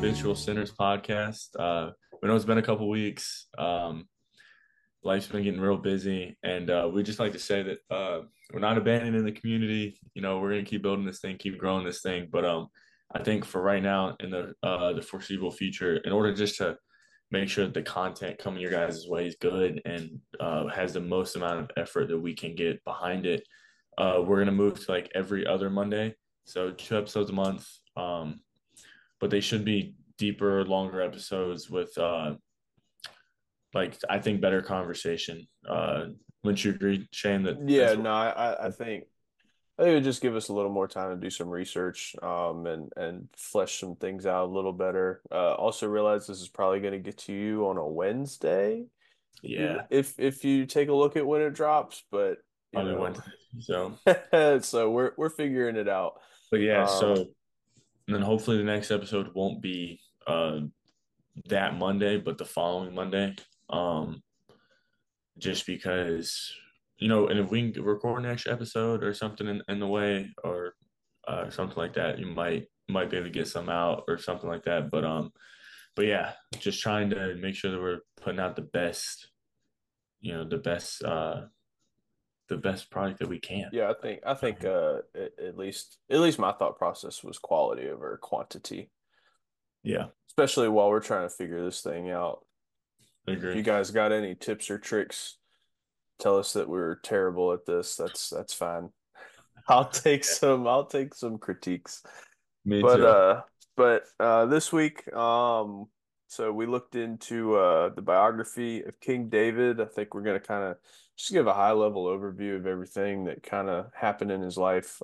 Habitual Sinners podcast. We know it's been a couple weeks. Life's been getting real busy, and we just like to say that we're not abandoning the community. We're gonna keep building this thing, keep growing this thing. But I think for right now, in the foreseeable future, in order just to make sure that the content coming your guys' way is good and has the most amount of effort that we can get behind it, we're gonna move to like every other Monday, so 2 episodes a month. But they should be deeper, longer episodes with like I think better conversation. Wouldn't you agree, Shane, that Yeah, that's no, I think it would just give us a little more time to do some research, and flesh some things out a little better. Also realize this is probably going to get to you on a Wednesday, yeah, if you take a look at when it drops, but you probably know, Wednesday. So, so we're figuring it out. but yeah, so Um, and then hopefully the next episode won't be that Monday, but the following Monday. Um, just because and if we can record an extra episode or something in the way or something like that, you might be able to get some out or something like that. But yeah, just trying to make sure that we're putting out you know, the best the best product that we can. yeah, I think at least my thought process was quality over quantity, Yeah, especially while we're trying to figure this thing out. I If agree. you guys got any tips or tricks, tell us that we're terrible at this. That's fine. I'll take some critiques. Me But too. uh this week, so we looked into the biography of King David. I think we're gonna kind of just give a high level overview of everything that kind of happened in his life.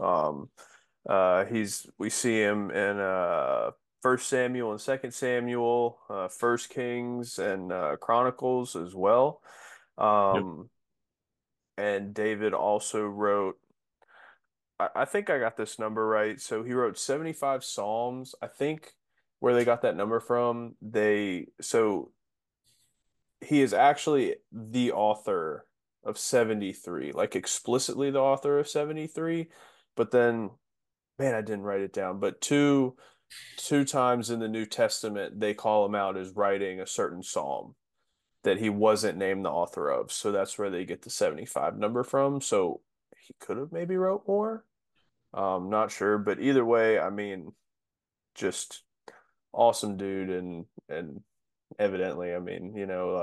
We see him in First Samuel and Second Samuel, First Kings and Chronicles as well. Yep. Um, and David also wrote, I think I got this number right. So he wrote 75 Psalms. I think where they got that number from, so he is actually the author of 73, like explicitly the author of 73. But then, man, I didn't write it down. But two times in the New Testament, they call him out as writing a certain psalm that he wasn't named the author of. So that's where they get the 75 number from. So he could have maybe wrote more. Not sure, but either way, I mean, just awesome dude, and evidently, I mean,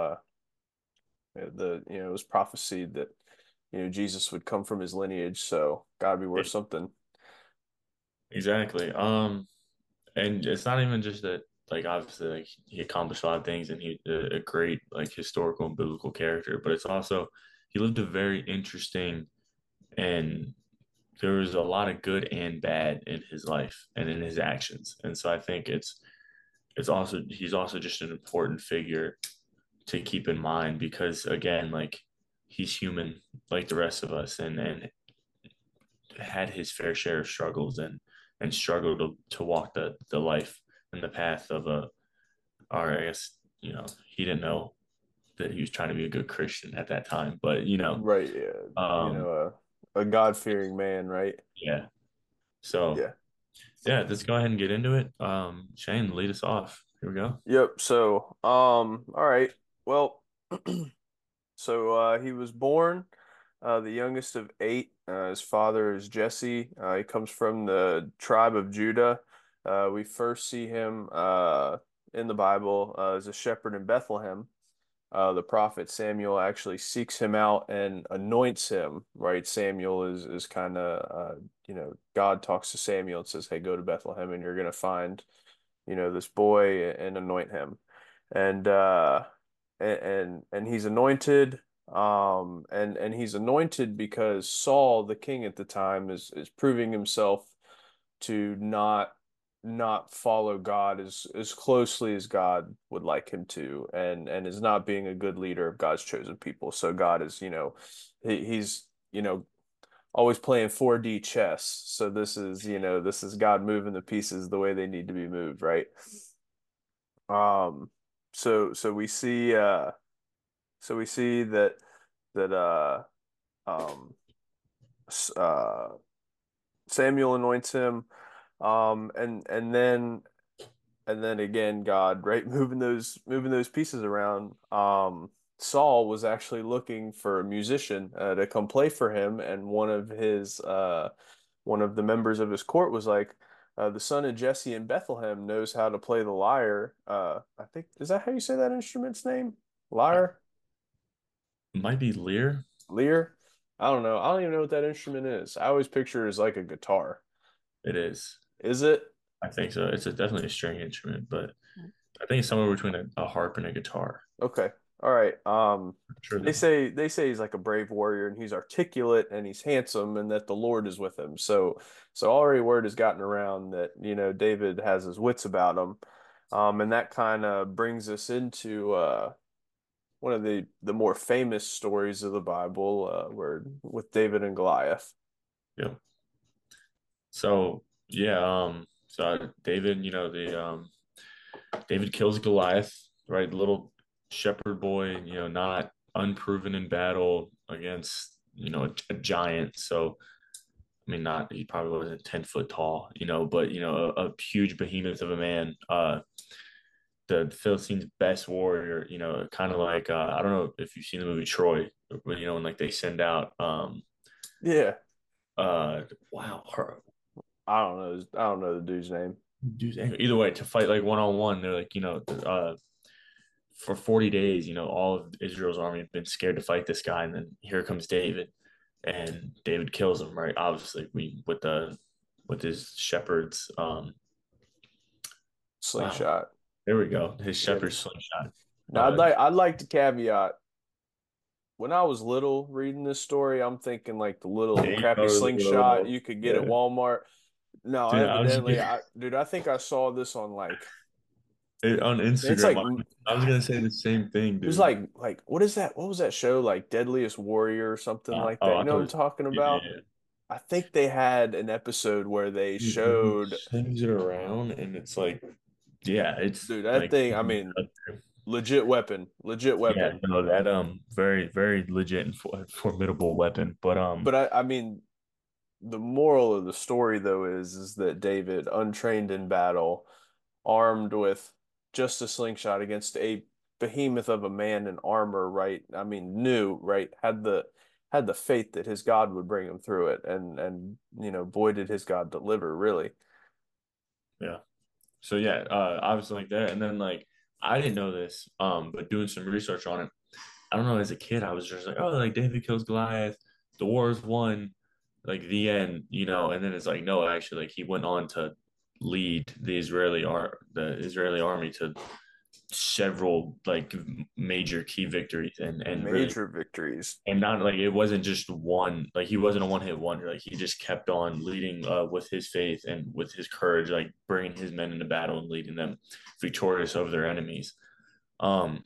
it was prophesied that Jesus would come from his lineage, so gotta be worth something. Exactly. And it's not even just that, like, obviously, like, he accomplished a lot of things and he's a great, like, historical and biblical character, but it's also, he lived a very interesting and there was a lot of good and bad in his life and in his actions. And so I think he's also just an important figure to keep in mind because, again, like, he's human like the rest of us and had his fair share of struggles and struggled to walk the life and the path of or I guess, he didn't know that he was trying to be a good Christian at that time, but Right, yeah, um, a God-fearing man, right? yeah. So Yeah. yeah, let's go ahead and get into it. Shane, lead us off. Here we go. Yep. So, all right. Well, so he was born the youngest of eight. His father is Jesse. He comes from the tribe of Judah. We first see him in the Bible as a shepherd in Bethlehem. The prophet Samuel actually seeks him out and anoints him, right? Samuel is kind of, God talks to Samuel and says, "Hey, go to Bethlehem and you're going to find, this boy and anoint him." And and he's anointed, and he's anointed because Saul, the king at the time, is proving himself to not follow God as closely as God would like him to, and is not being a good leader of God's chosen people. So God is, he's always playing 4D chess. So this is God moving the pieces the way they need to be moved, right? Um, so we see that um Samuel anoints him, and then and then again, God, right, moving those pieces around. Saul was actually looking for a musician to come play for him, and one of the members of his court was like, the son of Jesse in Bethlehem knows how to play the lyre. I think is that how you say that instrument's name? I, Lyre, might be Lear. lyre. I don't know. I don't even know what that instrument is. I always picture it as like a guitar. It is. Is it? I think so. It's definitely a string instrument, but I think it's somewhere between a harp and a guitar. Okay. All right. I'm sure They say he's like a brave warrior and he's articulate and he's handsome and that the Lord is with him. So already word has gotten around that, David has his wits about him. And that kind of brings us into one of the more famous stories of the Bible, where with David and Goliath. yeah. So yeah, so David, the David kills Goliath, right? Little shepherd boy, not unproven in battle against, a giant. So I mean, not he probably wasn't 10 foot tall, but a huge behemoth of a man. The Philistines' best warrior, kind of like I don't know if you've seen the movie Troy, but when like they send out Yeah. wow, I don't know the dude's name. either way to fight like one on one, they're like for 40 days, all of Israel's army had been scared to fight this guy, and then here comes David, and David kills him, right? Obviously, with his shepherds. Wow, Slingshot. there we go. His Yeah. shepherd's slingshot. Now Uh, I'd like to caveat when I was little reading this story, I'm thinking like the little yeah, you crappy know, slingshot you could get at yeah, Walmart. No, dude. evidently, dude, I think I saw this on like On it's Instagram. like I was gonna say the same thing, it was dude. like what is that? What was that show like Deadliest Warrior or something like Oh, that? You I know thought what it I'm was. talking Yeah, about? yeah, yeah. I think they had an episode where they Dude, and he showed, swings it around, and it's like, yeah, it's dude, that like, thing, I mean, legit weapon, legit yeah, weapon. no, that very very legit and formidable weapon. But But I mean, the moral of the story though is that David, untrained in battle, armed with just a slingshot against a behemoth of a man in armor, right? I mean, knew, right? Had the faith that his God would bring him through it, and boy did his God deliver, really. yeah, so yeah, obviously like that, and then like I didn't know this, but doing some research on it, I don't know. As a kid, I was just like, oh, like David kills Goliath, the war's won, like the end, and then it's like, no, actually, like he went on to lead the Israeli army to several like major key victories, and really, Major victories. and not like it wasn't just one, like he wasn't a one hit wonder, like he just kept on leading with his faith and with his courage, like bringing his men into battle and leading them victorious over their enemies. um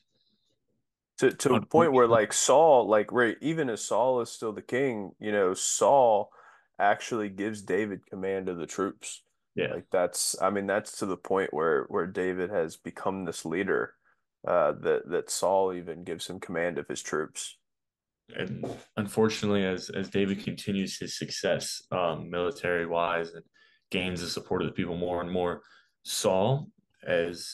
To a point where Unfortunately, like Saul, like right, even as Saul is still the king, Saul actually gives David command of the troops. yeah. Like I mean, that's to the point where David has become this leader, that Saul even gives him command of his troops. And unfortunately, as David continues his success, military wise, and gains the support of the people more and more, Saul, as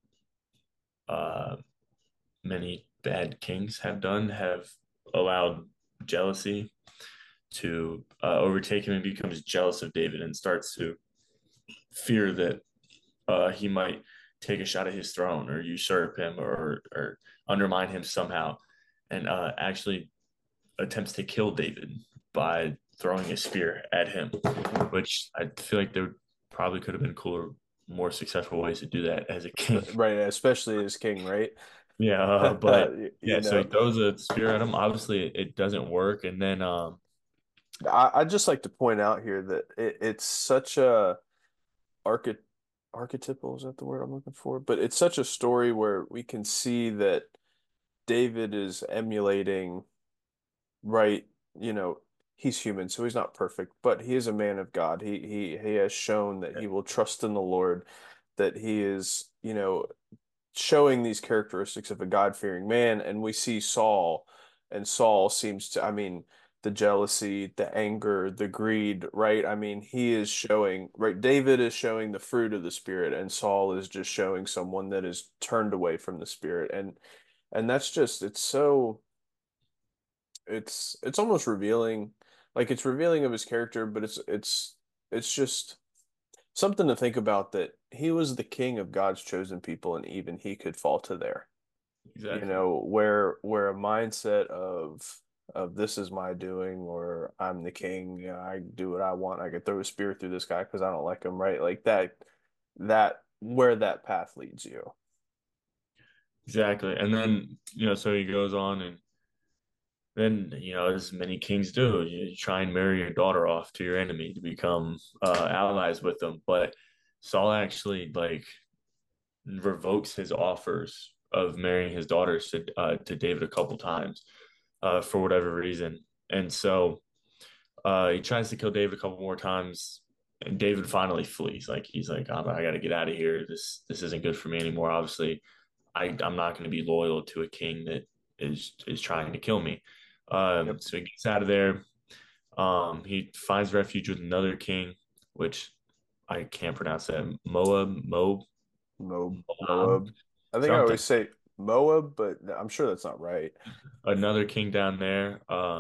uh, many bad kings have done, have allowed jealousy to overtake him, and becomes jealous of David and starts to fear that he might take a shot at his throne or usurp him, or undermine him somehow, and actually attempts to kill David by throwing a spear at him, Mhm. which I feel like there probably could have been cooler, more successful ways to do that as a king. Right, especially as king, right? Yeah, but You yeah, so he know, throws a spear at him. Obviously, it doesn't work, and then I'd just like to point out here that it's such a archety archetypal, is that the word I'm looking for? But it's such a story where we can see that David is emulating, right, you know, he's human, so he's not perfect, but he is a man of God. He has shown that he will trust in the Lord, that he is, showing these characteristics of a God-fearing man, and we see Saul, and Saul seems to, I mean, the jealousy, the anger, the greed, right? I mean, he is showing, right? David is showing the fruit of the spirit, and Saul is just showing someone that is turned away from the spirit. And that's just it's so it's almost revealing, like it's revealing of his character, but it's just something to think about that he was the king of God's chosen people, and even he could fall to there. You Exactly. know, where a mindset of this is my doing, or I'm the king, you know, I do what I want. I could throw a spear through this guy because I don't like him, right? Like that where that path leads you. Exactly. And then, so he goes on and then, as many kings do, you try and marry your daughter off to your enemy to become allies with them. But Saul actually like revokes his offers of marrying his daughters to David a couple times for whatever reason. And so he tries to kill David a couple more times, and David finally flees. Like he's like, I got to get out of here. This isn't good for me anymore. Obviously, I'm not going to be loyal to a king that is trying to kill me. Yep. So he gets out of there. He finds refuge with another king, which I can't pronounce that. Moab, Moab. I think I something. always say Moab, but I'm sure that's not right. Another king down there.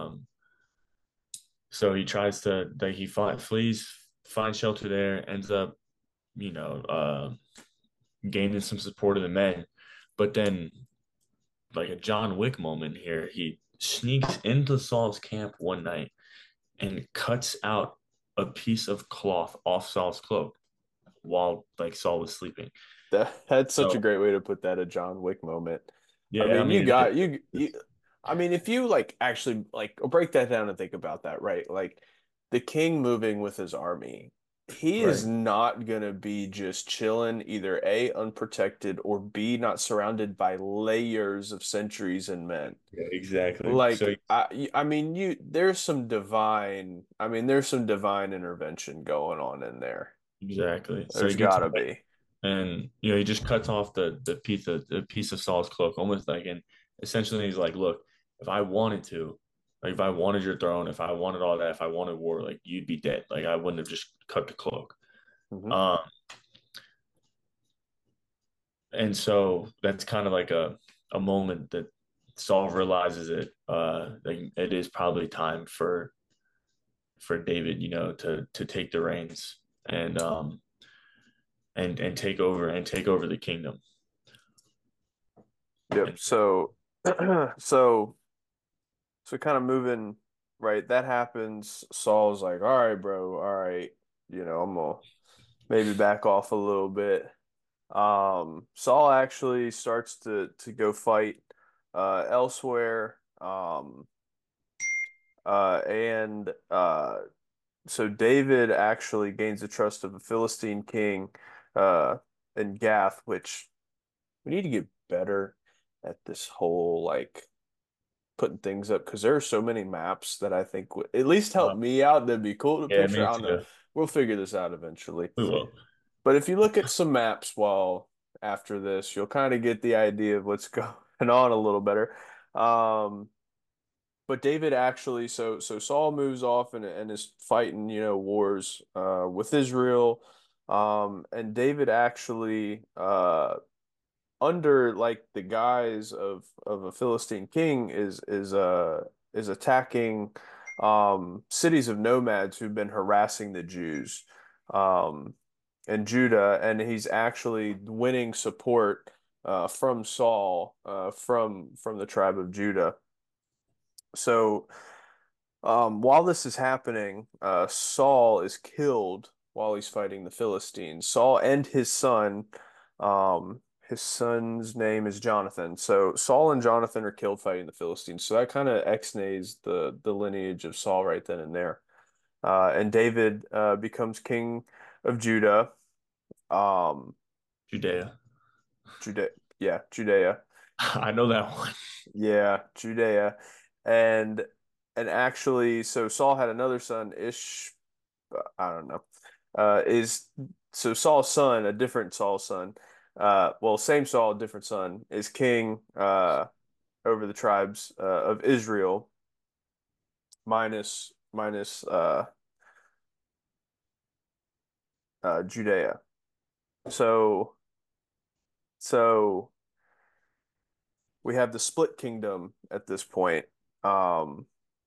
So he tries to like flees, finds shelter there, ends up, you know, gaining some support of the men. But then, like a John Wick moment here, he sneaks into Saul's camp one night and cuts out a piece of cloth off Saul's cloak while like Saul was sleeping. That's such a So great way to put that, a John Wick moment. I yeah, I mean, mean, I mean, if you like actually like break that down and think about that, right? Like the king moving with his army, he is right, not gonna be just chilling, either A, unprotected, or B, not surrounded by layers of centuries and men. yeah, exactly. So Like I mean, there's some divine intervention going on in there. exactly. So he There's gets gotta be. and he just cuts off the piece of Saul's cloak, almost like, and essentially he's like, look, if I wanted to, like if I wanted your throne, if I wanted all that, if I wanted war, like you'd be dead. Like I wouldn't have just cut the cloak. Hmm. Um, and so that's kind of like a moment that Saul realizes like it is probably time for David, to take the reins and take over the kingdom. Yep. And So, so, so kind of moving, right? That happens. Saul's like, all right, bro, all right, I'm gonna maybe back off a little bit. Saul actually starts to go fight elsewhere. And So David actually gains the trust of a Philistine king uh in Gath, which we need to get better at this whole like putting things up because there are so many maps that I think would at least help uh, me out. That'd be cool to yeah, picture. me I don't know. too. We'll figure this out eventually. We will. But if you look at some maps while after this, you'll kind of get the idea of what's going on a little better. Um, but David actually, so Saul moves off and is fighting, wars with Israel. And David actually under like the guise of a Philistine king is attacking cities of nomads who've been harassing the Jews um in Judah, and he's actually winning support from Saul from the tribe of Judah. So while this is happening, Saul is killed while he's fighting the Philistines. Saul and his son's name is Jonathan. So Saul and Jonathan are killed fighting the Philistines. So that kind of exnays the lineage of Saul right then and there. And David becomes king of Judah. Um, Judea. Judah, yeah, Judea. I know that one. Yeah, Judea. And and actually, so Saul had another son, I don't know. Is so Saul's son, a different Saul's son, well, same Saul, different son, is king over the tribes of Israel. minus Judea. So so we have the split kingdom at this point. Um,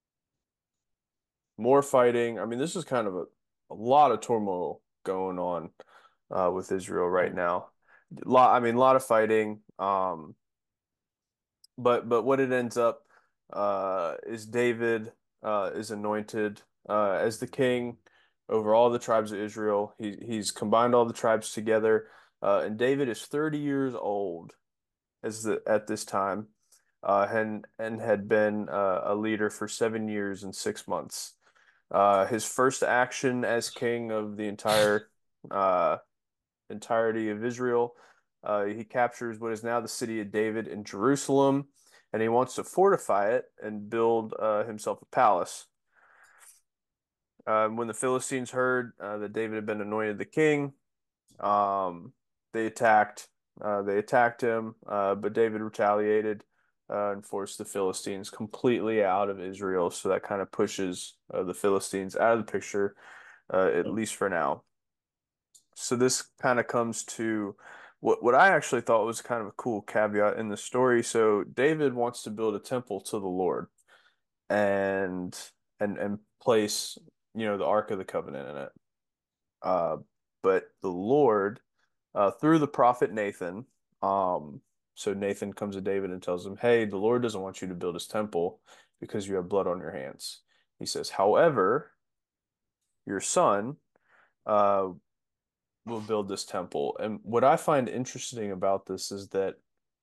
More fighting. I mean, this is kind of a lot of turmoil going on with Israel right Oh, now. I mean, a lot of fighting. But what it ends up is David is anointed as the king over all the tribes of Israel. He's combined all the tribes together, and David is 30 years old at this time, and had been a leader for 7 years and 6 months. His first action as king of the uh, entirety of Israel. He captures what is now the city of David in Jerusalem, and he wants to fortify it and build himself a palace. When the Philistines heard that David had been anointed the king, um, they attacked. They attacked him, but David retaliated and forced the Philistines completely out of Israel. So that kind of pushes the Philistines out of the picture, at oh, least for now. So this kind of comes to what I actually thought was kind of a cool caveat in the story. So David wants to build a temple to the Lord and and place, the Ark of the Covenant in it. Uh, but the Lord, through the prophet Nathan, so Nathan comes to David and tells him, "Hey, the Lord doesn't want you to build his temple because you have blood on your hands." He says, "However, your son, uh, will build this temple." And what I find interesting about this is that,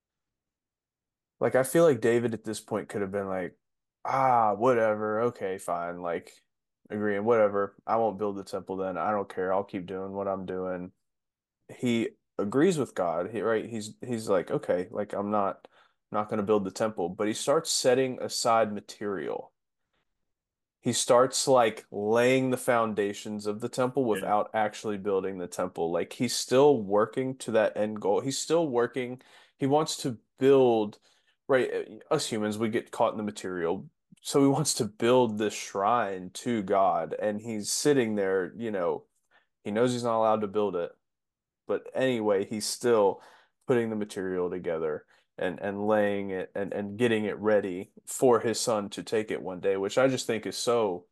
like, I feel like David at this point could have been like, whatever, okay, fine, like, agreeing, whatever, I won't build the temple then. I don't care. I'll keep doing what I'm doing. He agrees with God. He's like, okay, like, I'm not going to build the temple, but he starts setting aside material. He starts like laying the foundations of the temple yeah, without actually building the temple. Like he's still working to that end goal. He's still working. He wants to build, right? Us humans, we get caught in the material. So he wants to build this shrine to God. And he's sitting there, he knows he's not allowed to build it. But anyway, he's still putting the material together and laying it and getting it ready for his son to take it one day, which I just think is so.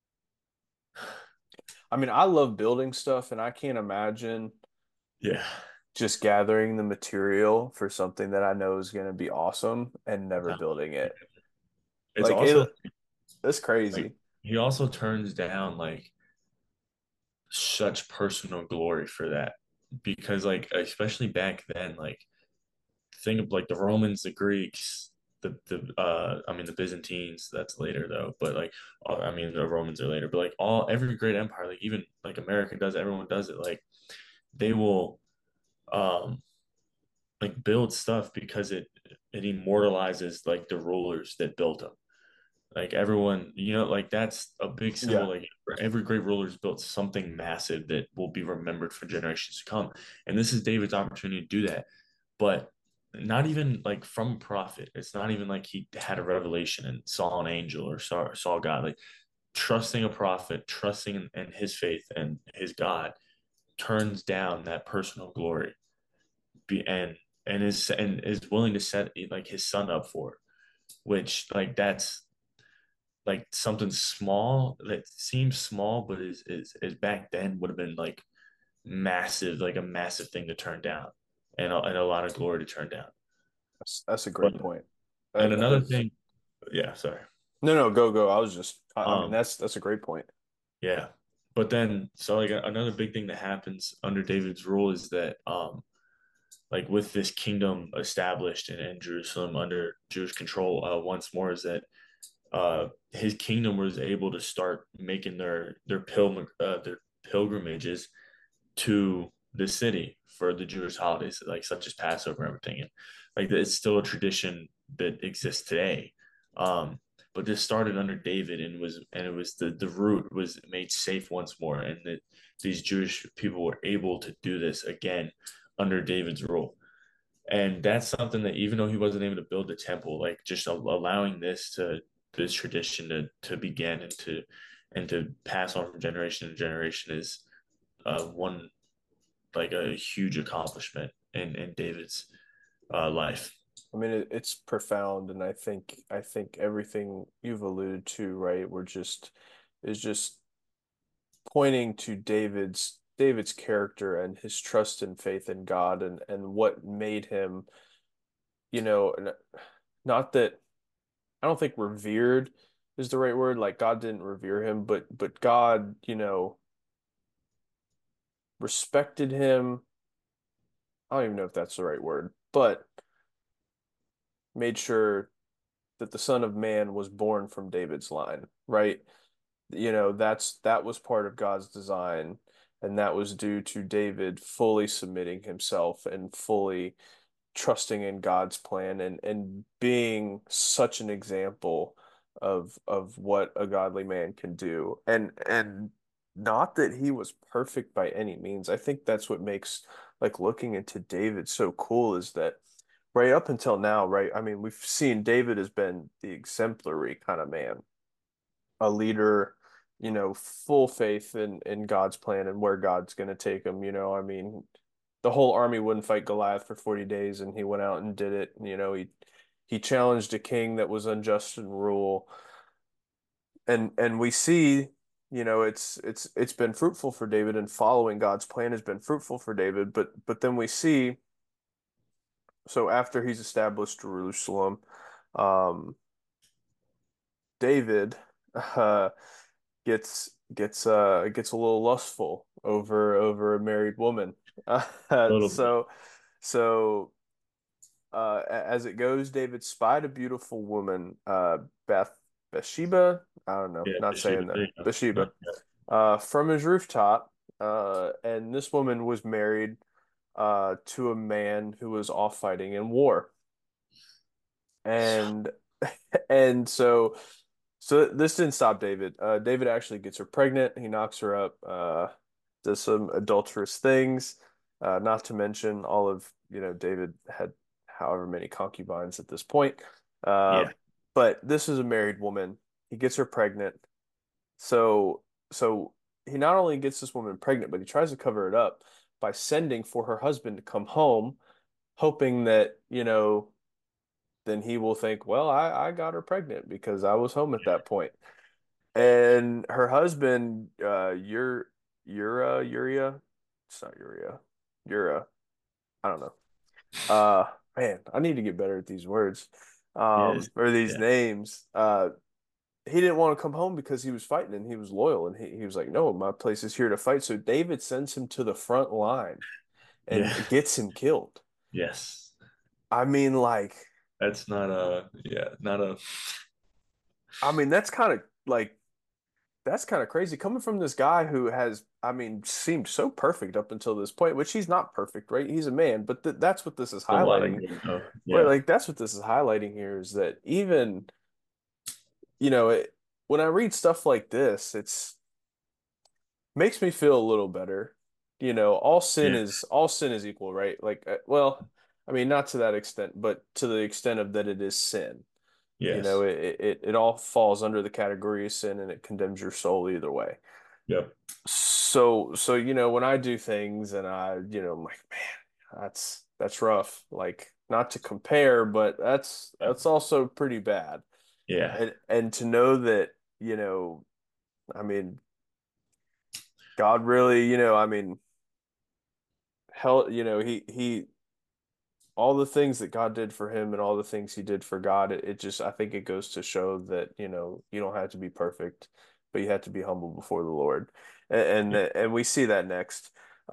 I mean, I love building stuff, and I can't imagine yeah. just gathering the material for something that I know is going to be awesome and never No. building it. It's Like also that's like crazy. he also turns down like such personal glory for that because like especially back then like think of like the Romans, the Greeks, the I mean the Byzantines, that's later though, but like I mean the Romans are later, but like all every great empire, like even like America does it, everyone does it, like they will um like build stuff because it immortalizes like the rulers that built them. Like everyone, like that's a big symbol. Yeah. Like every great ruler's built something massive that will be remembered for generations to come. And this is David's opportunity to do that. But not even like from a prophet. It's not even like he had a revelation and saw an angel or saw God. Like trusting a prophet, trusting in his faith and his God turns down that personal glory be, and is willing to set like his son up for it, which like that's like something small that seems small but is back then would have been like massive, like a massive thing to turn down and a lot of glory to turn down. That's a But great point. and That another is thing, yeah, sorry. no, no, go, go. I mean, um that's a great point. yeah, but then so like another big thing that happens under David's rule is that like with this kingdom established in Jerusalem under Jewish control once more is that his kingdom was able to start making their pilgrimages to the city for the Jewish holidays, like such as Passover and everything. And like it's still a tradition that exists today. Um, but this started under David and it was the root was made safe once more, and that these Jewish people were able to do this again under David's rule. And that's something that even though he wasn't able to build the temple, like just allowing this this tradition to begin and to pass on from generation to generation is one like a huge accomplishment in David's life. I mean, it's profound, and I think everything you've alluded to, right, we're just is just pointing to David's character and his trust and faith in God and what made him, not that I don't think revered is the right word. Like God didn't revere him, but God, respected him. I don't even know if that's the right word, but made sure that the Son of Man was born from David's line, right? That was part of God's design, and that was due to David fully submitting himself and fully trusting in God's plan and being such an example of what a godly man can do. And not that he was perfect by any means. I think that's what makes like looking into David so cool is that right up until now, right? I mean, we've seen David has been the exemplary kind of man, a leader, full faith in God's plan and where God's going to take him. I mean, the whole army wouldn't fight Goliath for 40 days, and he went out and did it. He challenged a king that was unjust in rule, and we see, it's been fruitful for David, and following God's plan has been fruitful for David. But then we see, so after he's established Jerusalem, um, David gets a little lustful over a married woman. A little bit. So so as it goes, David spied a beautiful woman, Bathsheba. I don't know, Yeah, not saying Bathsheba. that. There you go. No, Bathsheba, yeah. from his rooftop. And this woman was married to a man who was off fighting in war. And and so this didn't stop David. David actually gets her pregnant. He knocks her up, does some adulterous things. Not to mention all of, David had however many concubines at this point. Uh, Yeah. but this is a married woman. He gets her pregnant. So he not only gets this woman pregnant, but he tries to cover it up by sending for her husband to come home, hoping that, then he will think, well, I got her pregnant because I was home at that point. And her husband, Uriah, it's not Uriah, I don't know. Man, I need to get better at these words, Yes. or these Yeah. names. He didn't want to come home because he was fighting and he was loyal, and he was like, no, my place is here to fight. So David sends him to the front line Yeah. and gets him killed. Yes. I mean, like, That's not a yeah, not a that's kind of like that's kind of crazy coming from this guy who has, I mean, seemed so perfect up until this point, which he's not perfect, right? He's a man, but that's what this is a lot of highlighting, good stuff. right? Yeah. Like that's what this is highlighting here is that even, when I read stuff like this, it's makes me feel a little better. Yeah. All sin is equal, right? Like, well, I mean, not to that extent, but to the extent of that it is sin. Yes. It all falls under the category of sin and it condemns your soul either way. Yep. So when I do things and I'm like, man, that's rough. Like not to compare, but Yep. that's also pretty bad. Yeah. And to know that, you know, I mean, God really, I mean, hell, he all the things that God did for him and all the things he did for God, it just I think it goes to show that, you don't have to be perfect, but you have to be humble before the Lord. Yeah. And we see that next.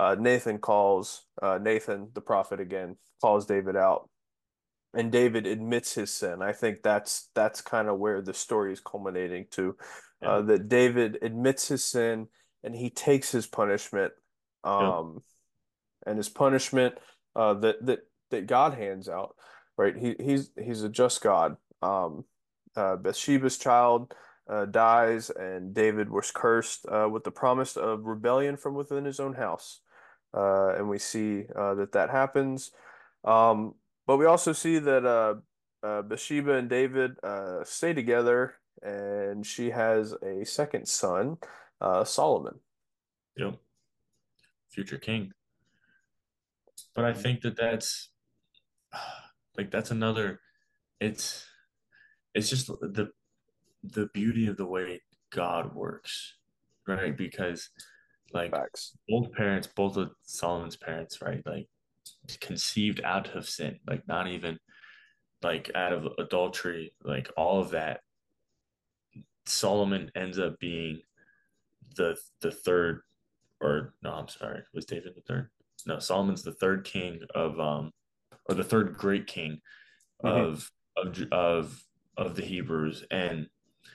Nathan, the prophet again, calls David out. And David admits his sin. I think that's kind of where the story is culminating to, Yeah. that David admits his sin and he takes his punishment. Yep. Um, and his punishment that God hands out, right? He's a just God. Bathsheba's child dies, and David was cursed with the promise of rebellion from within his own house, and we see that happens. But we also see that Bathsheba and David stay together, and she has a second son, Solomon. Yep, future king. But I think that that's like that's another. It's it's just the beauty of the way God works, right? Because like Facts. both parents, both of Solomon's parents, right? Like conceived out of sin, like not even like out of adultery, like all of that. Solomon ends up being the third, or no, I'm sorry, was David the third? No, Solomon's the third king of or the third great king Hmm. of of of of the Hebrews, and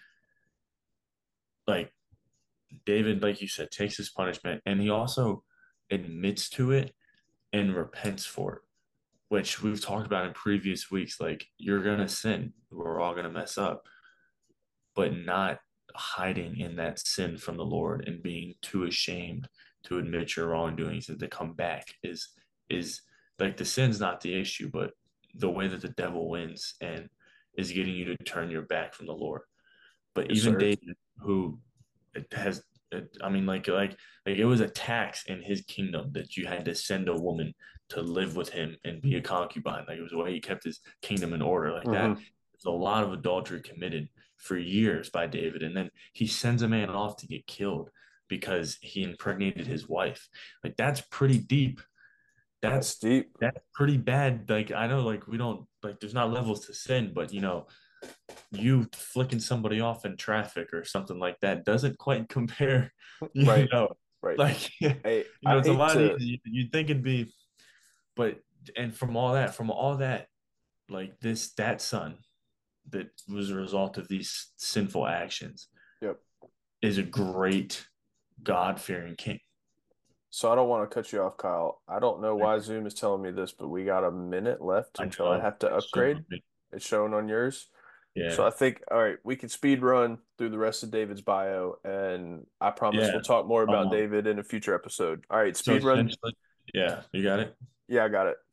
like David, like you said, takes his punishment, and he also admits to it and repents for it, which we've talked about in previous weeks. Like you're gonna sin, we're all gonna mess up, but not hiding in that sin from the Lord and being too ashamed to admit your wrongdoings and to come back is like the sin's not the issue, but the way that the devil wins and is getting you to turn your back from the Lord. But Yes, even sir. David, who has, I mean, like it was a tax in his kingdom that you had to send a woman to live with him and be a concubine. Like it was the way he kept his kingdom in order, like that. Hmm. There's a lot of adultery committed for years by David, and then he sends a man off to get killed because he impregnated his wife. Like that's pretty deep. That's That's deep. that's pretty bad. Like I know, like we don't like. There's not levels to sin, but you flicking somebody off in traffic or something like that doesn't quite compare, you Right. know, Right. like, Hey, I it's a hate lot to. easier. You'd think it'd be, but, and from all that, like that son that was a result of these sinful actions Yep. is a great God-fearing king. So I don't want to cut you off, Kyle. I don't know why Zoom is telling me this, but we got a minute left I until I know have to it's showing upgrade. me. It's showing on yours. So Yeah. I think, all right, we can speed run through the rest of David's bio, and I promise we'll Yeah. talk more about Um, David in a future episode. All right, so speed run. essentially, yeah, you got it. Yeah, I got it.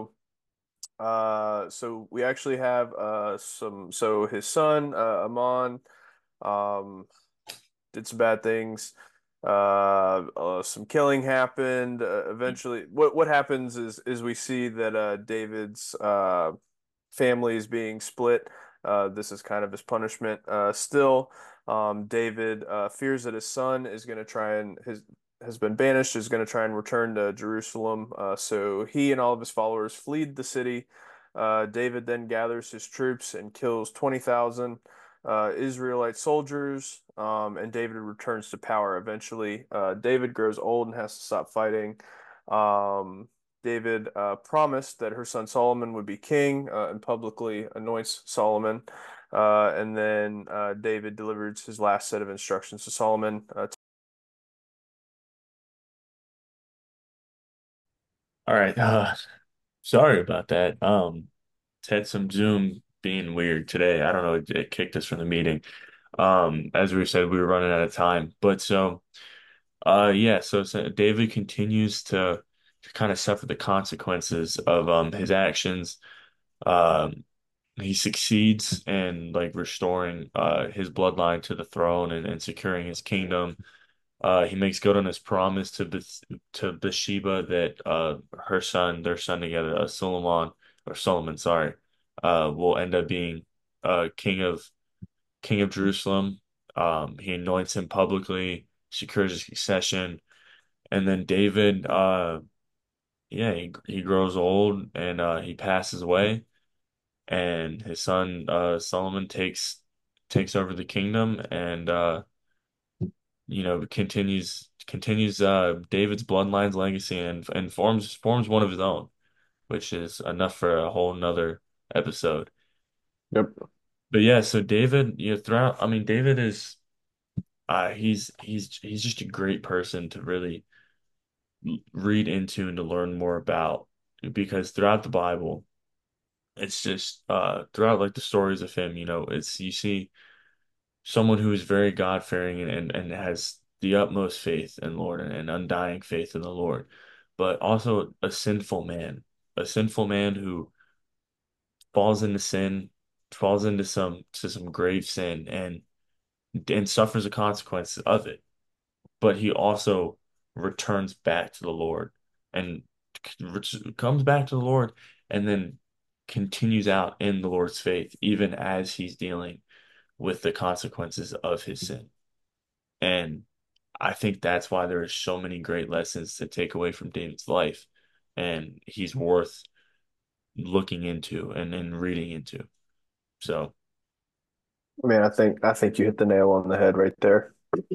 So we actually have so his son, Amon, um, did some bad things. Some killing happened. Eventually, what happens is we see that David's family is being split. This is kind of his punishment. Still, David fears that his son is going to try and his has been banished, is going to try and return to Jerusalem. So he and all of his followers flee the city. David then gathers his troops and kills 20,000 Israelite soldiers, and David returns to power eventually. David grows old and has to stop fighting. Um, David promised that her son Solomon would be king and publicly anoints Solomon. And then David delivered his last set of instructions to Solomon. All right. Sorry about that. Had some Zoom being weird today. I don't know. It kicked us from the meeting. As we said, we were running out of time. But so, yeah. So David continues to kind of suffer the consequences of his actions. Um, he succeeds in like restoring his bloodline to the throne and securing his kingdom. He makes good on his promise to Bathsheba that their son together, Solomon, sorry, will end up being king of Jerusalem. He anoints him publicly, secures his succession, and then David, yeah, he grows old and he passes away, and his son Solomon takes over the kingdom and continues David's bloodline's legacy and forms one of his own, which is enough for a whole nother episode. Yep. But yeah, so David, throughout, I mean, David is he's just a great person to really read into and to learn more about because throughout the Bible, it's just throughout like the stories of him, it's you see someone who is very God-fearing and has the utmost faith in Lord and undying faith in the Lord, but also a sinful man who falls into sin, falls into some grave sin and suffers the consequences of it. But he also returns back to the Lord and comes back to the Lord and then continues out in the Lord's faith, even as he's dealing with the consequences of his sin. And I think that's why there are so many great lessons to take away from David's life. And he's worth looking into and reading into. So, I mean, I think you hit the nail on the head right there.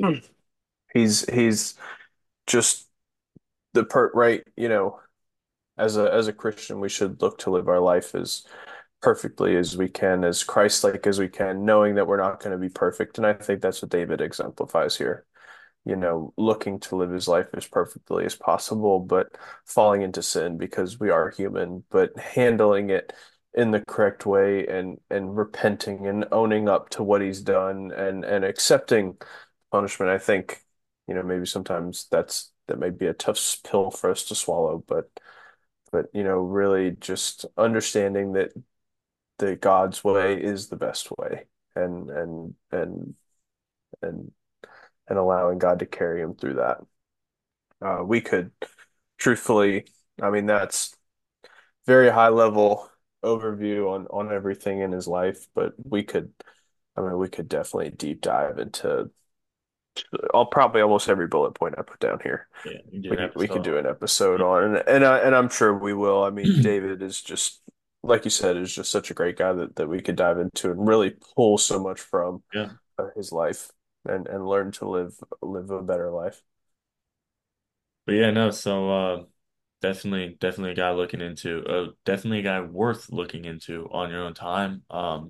He's just the right, as a Christian, we should look to live our life as perfectly as we can, as Christ-like as we can, knowing that we're not going to be perfect. And I think that's what David exemplifies here. Looking to live his life as perfectly as possible, but falling into sin because we are human, but handling it in the correct way and repenting and owning up to what he's done and accepting punishment. I think, maybe sometimes that may be a tough pill for us to swallow, but really just understanding that God's way is the best way and and and and and allowing God to carry him through that. We could truthfully, I mean, that's very high level overview on everything in his life, but I mean, we could definitely deep dive into probably almost every bullet point I put down here. yeah, we do an We could episode do on an episode it. on, and I'm sure we will. I mean, David is just, like you said, is just such a great guy that we could dive into and really pull so much from Yeah. his life and learn to live a better life. But yeah, no, so definitely a guy looking into definitely a guy worth looking into on your own time.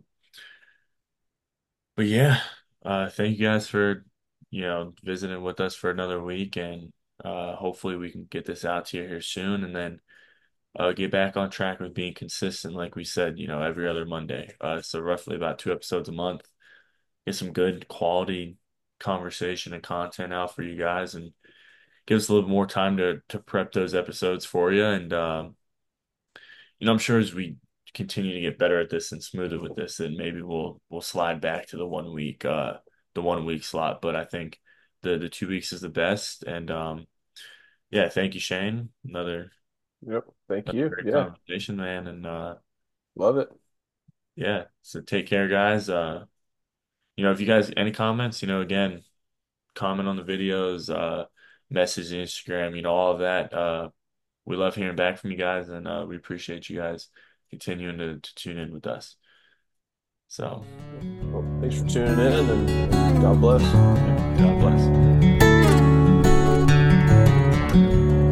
But yeah, thank you guys for, visiting with us for another week and hopefully we can get this out to you here soon and then get back on track with being consistent, like we said, every other Monday. So roughly about 2 episodes a month. Get some good quality conversation and content out for you guys and give us a little more time to prep those episodes for you. And I'm sure as we continue to get better at this and smoother with this, then maybe we'll slide back to the 1 week slot. But I think the 2 weeks is the best. And yeah, thank you, Shane. Yep. Thank Another you. great Yeah. conversation, man. And Love it. yeah, so take care, guys. If you guys any comments, again, comment on the videos, message Instagram, all of that. We love hearing back from you guys, and we appreciate you guys continuing to tune in with us. So, Well, thanks for tuning in and God bless. yeah, God bless.